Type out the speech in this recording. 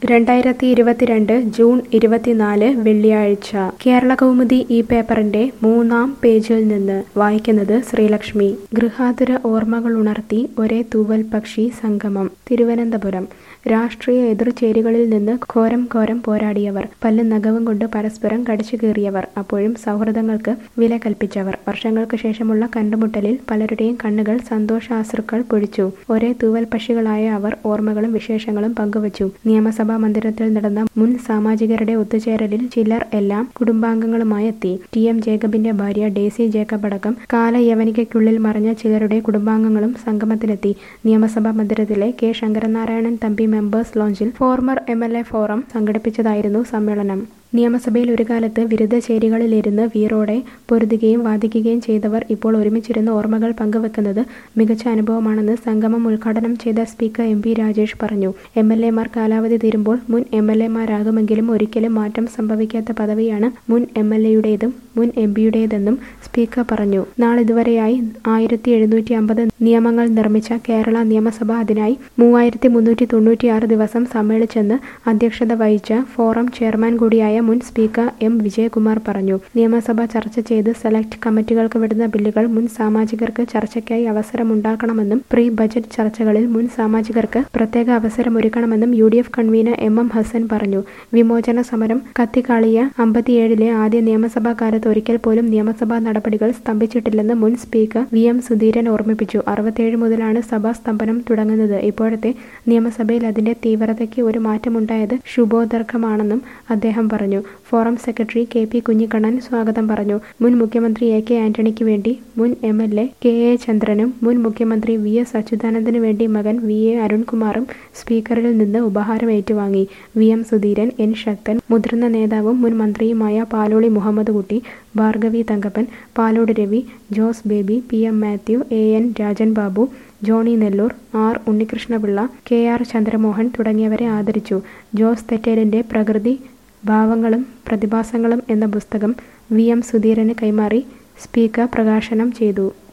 2022 June 24 വെള്ളിയാഴ്ച കേരളകൗമുദി ഈ പേപ്പറിന്റെ 3-ാം പേജിൽ നിന്ന് വായിക്കുന്നത് ശ്രീലക്ഷ്മി. ഗൃഹാതുര ഓർമ്മകളുണർത്തി ഒരേ തൂവൽ പക്ഷി സംഗമം. തിരുവനന്തപുരം. രാഷ്ട്രീയ എതിർചേരികളിൽ നിന്ന് ഘോരം പോരാടിയവർ, പല്ലും നഖവും കൊണ്ട് പരസ്പരം കടിച്ചു കീറിയവർ, അപ്പോഴും സൗഹൃദങ്ങൾക്ക് വില കൽപ്പിച്ചവർ. വർഷങ്ങൾക്ക് ശേഷമുള്ള കണ്ടുമുട്ടലിൽ പലരുടെയും കണ്ണുകൾ സന്തോഷാശ്രുക്കൾ പൊഴിച്ചു. ഒരേ തൂവൽ പക്ഷികളായ അവർ ഓർമ്മകളും വിശേഷങ്ങളും പങ്കുവച്ചു. നിയമസഭാ മന്ദിരത്തിൽ നടന്ന മുൻ സാമാജികരുടെ ഒത്തുചേരലിൽ ചിലർ എല്ലാം കുടുംബാംഗങ്ങളുമായി എത്തി. ടി.എം. ജേക്കബിന്റെ ഭാര്യ ഡേസി ജേക്കബ് അടക്കം കാലയവനികയ്ക്കുള്ളിൽ മറഞ്ഞ ചിലരുടെ കുടുംബാംഗങ്ങളും സംഗമത്തിനെത്തി. നിയമസഭാ മന്ദിരത്തിലെ കെ. ശങ്കരനാരായണൻ തമ്പി മെമ്പേഴ്സ് ലോഞ്ചിൽ ഫോർമർ എം.എൽ.എ. ഫോറം സംഘടിപ്പിച്ചതായിരുന്നു സമ്മേളനം. നിയമസഭയിൽ ഒരു കാലത്ത് വിരുദ്ധ ചേരികളിലിരുന്ന് വീറോടെ പൊരുതുകയും വാദിക്കുകയും ചെയ്തവർ ഇപ്പോൾ ഒരുമിച്ചിരുന്ന് ഓർമ്മകൾ പങ്കുവെക്കുന്നത് മികച്ച അനുഭവമാണെന്ന് സംഗമം ഉദ്ഘാടനം ചെയ്ത സ്പീക്കർ എം.പി. രാജേഷ് പറഞ്ഞു. എം.എൽ.എമാർ കാലാവധി തീരുമ്പോൾ മുൻ എം.എൽ.എമാരാകുമെങ്കിലും ഒരിക്കലും മാറ്റം സംഭവിക്കാത്ത പദവിയാണ് മുൻ എം.എൽ.എയുടേതും മുൻ എം.പിയുടേതെന്നും സ്പീക്കർ പറഞ്ഞു. നാളിതുവരെയായി 1750 നിയമങ്ങൾ നിർമ്മിച്ച കേരള നിയമസഭ അതിനായി 3396 ദിവസം സമ്മേളിച്ചെന്ന് അധ്യക്ഷത വഹിച്ച ഫോറം ചെയർമാൻ കൂടിയായ മുൻ സ്പീക്കർ എം. വിജയകുമാർ പറഞ്ഞു. നിയമസഭ ചർച്ച ചെയ്ത് സെലക്ട് കമ്മിറ്റികൾക്ക് വിടുന്ന ബില്ലുകൾ മുൻ സാമാജികർക്ക് ചർച്ചയ്ക്കായി അവസരമുണ്ടാക്കണമെന്നും പ്രീ ബജറ്റ് ചർച്ചകളിൽ മുൻ സാമാജികർക്ക് പ്രത്യേക അവസരമൊരുക്കണമെന്നും യു.ഡി.എഫ്. Convener M. ഹസൻ പറഞ്ഞു. വിമോചന സമരം കത്തിക്കാളിയ 57-ലെ ആദ്യ നിയമസഭാ കാലത്ത് ഒരിക്കൽ പോലും നിയമസഭാ നടപടികൾ സ്തംഭിച്ചിട്ടില്ലെന്ന് മുൻ സ്പീക്കർ വി.എം. സുധീരൻ ഓർമ്മിപ്പിച്ചു. 67 മുതലാണ് സഭാ സ്തംഭനം തുടങ്ങുന്നത്. ഇപ്പോഴത്തെ നിയമസഭയിൽ അതിന്റെ തീവ്രതയ്ക്ക് ഒരു മാറ്റമുണ്ടായത് ശുഭോദർക്കമാണെന്നും അദ്ദേഹം പറഞ്ഞു. Forum secretary K P. കുഞ്ഞിക്കണ്ണൻ സ്വാഗതം പറഞ്ഞു. മുൻ മുഖ്യമന്ത്രി എ.കെ. ആന്റണിക്ക് വേണ്ടി മുൻ എം.എൽ.എ. കെ.എ. ചന്ദ്രനും മുൻ മുഖ്യമന്ത്രി വി.എസ്. അച്യുതാനന്ദന് വേണ്ടി മകൻ വി.എ. അരുൺകുമാറും സ്പീക്കറിൽ നിന്ന് ഉപഹാരം ഏറ്റുവാങ്ങി. വി.എം. സുധീരൻ, എൻ. ശക്തൻ, മുതിർന്ന നേതാവും മുൻ മന്ത്രിയുമായ Paloli Muhammad Kutty, Bhargavi Thankappan, Palode Ravi, Jose Baby, PM. Mathew, AN. Rajan Babu, Johnny Nellore, R. Unnikrishnapillai, KR. Chandramohan തുടങ്ങിയവരെ ആദരിച്ചു. ജോസ് തെറ്റേലിന്റെ പ്രകൃതി ഭാവങ്ങളും പ്രതിഭാസങ്ങളും എന്ന പുസ്തകം വി.എം. സുധീരന് കൈമാറി സ്പീക്കർ പ്രകാശനം ചെയ്തു.